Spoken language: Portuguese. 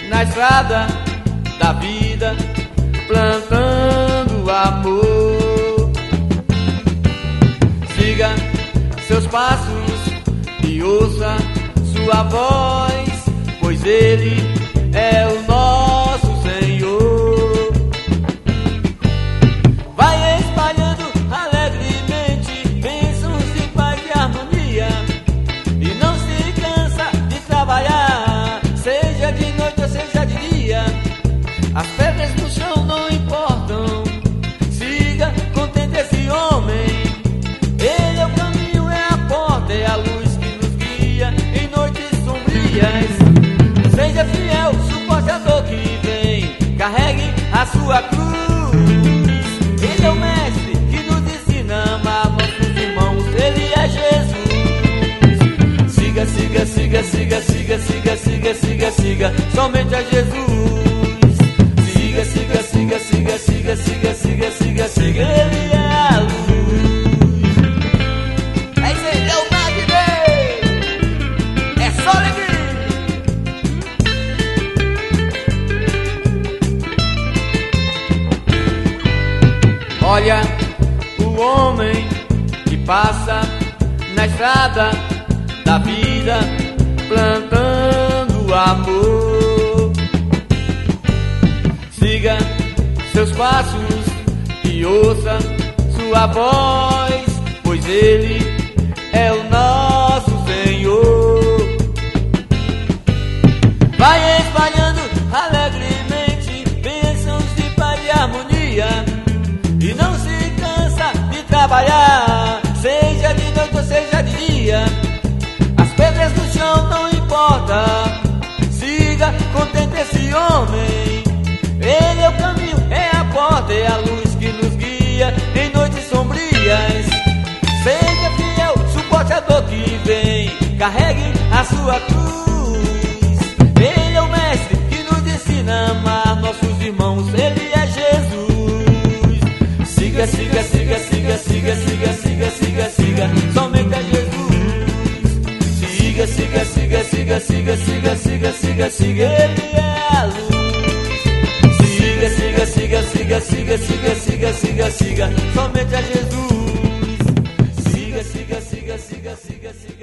na estrada da vida, plantando amor. Siga seus passos e ouça sua voz, pois Ele é o nosso Senhor. Vai espalhando alegremente bênçãos de paz e harmonia, e não se cansa de trabalhar, seja de noite ou seja de dia. As pedras no chão não importam, siga contente esse homem. Ele é o caminho, é a porta, é a luz que nos guia em noites sombrias. Seja fiel, suporte a dor que vem, carregue a sua cruz. Ele é o mestre que nos ensina a amar nossos irmãos, Ele é Jesus. Siga, siga, siga, siga, siga, siga, siga, siga, siga, somente a Jesus. Siga, siga, siga, siga, siga, siga, siga, siga, siga, Ele é a luz. É isso aí, é o Magnet, é só alegria. Olha o homem que passa na estrada da vida, plantando amor. Siga seus passos e ouça sua voz, pois Ele é o nosso Senhor. Vai espalhando alegremente bênçãos de paz e harmonia, e não se cansa de trabalhar, seja de noite ou seja de dia. As pedras no chão não importa, siga contente esse homem. Ele é o caminho, é a porta, é a luz que nos guia em noites sombrias. Seja fiel, suporte a dor que vem, carregue a sua cruz. Ele é o mestre que nos ensina a amar nossos irmãos, Ele é Jesus. Siga, siga, siga, siga, siga, siga, siga, siga, siga, somente a Jesus. Siga, siga, siga, siga, siga, siga, siga, siga, siga, Ele é a luz. Siga, siga, siga, siga, siga, siga, siga, siga, siga, somente a Jesus. Siga, siga, siga, siga, siga, siga.